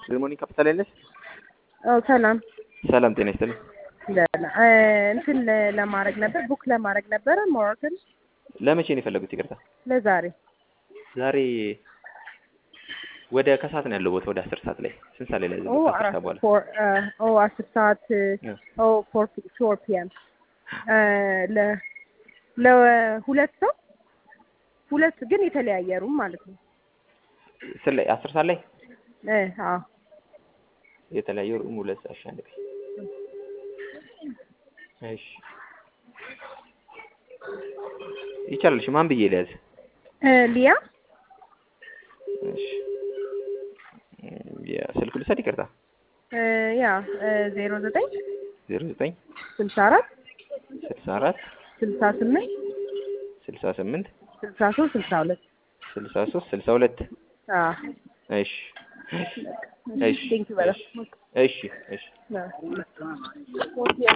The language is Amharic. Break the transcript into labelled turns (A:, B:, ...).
A: ሰለሞን ካፒታል ያለሽ?
B: ሰላም
A: ሰላም ጤና ይስጥልኝ።
B: እንትን ለማድረግ ነበር ቡክ ለማድረግ ነበር ሞሮኮን።
A: ለመቼ ነው የፈለጉት? ይቅርታ
B: ለዛሬ
A: ዛሬ ወደ ከሰዓት ነው ያለው ቦታ ወደ 10 ሰዓት ላይ። ስንት ሰዓት ላይ ላይ? 10 ሰዓት በኋላ
B: 10 ሰዓት 4 ፒኤም ለሁለት ሰው ሁለት ግን የተለያየ ሩም ማለት ነው።
A: ስለ 10 ሰዓት ላይ
B: አዎ
A: የተለያየ ሩም ሁለት ሰዓት አንድ ቀን። እሺ ይቻላል። ማን ብዬ ልያዝ?
B: ሊያ።
A: እሺ ያ ስልክ ልሰጥ? ይቅርታ
B: 09
A: 09
B: 64
A: 64
B: 68
A: 68
B: 63 62
A: 63 62 እሺ እሺ እሺ እሺ